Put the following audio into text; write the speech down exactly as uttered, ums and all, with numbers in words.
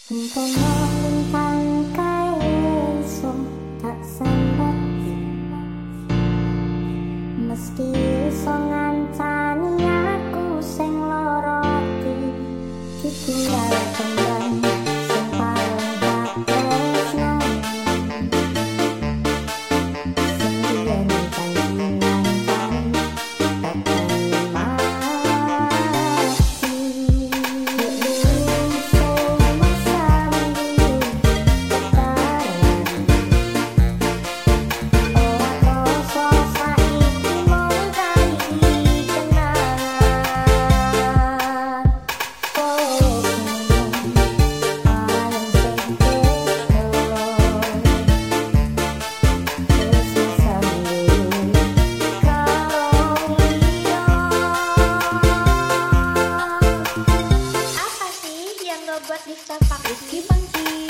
Umpama lintang kae iso tak sambat, mesti iso ngancani aku sing lara ati, ditinggal kembang sing paling tak tresno, sing biyen janji ngancani takkan mati. Buat di Starbucks. Rizky Pangki.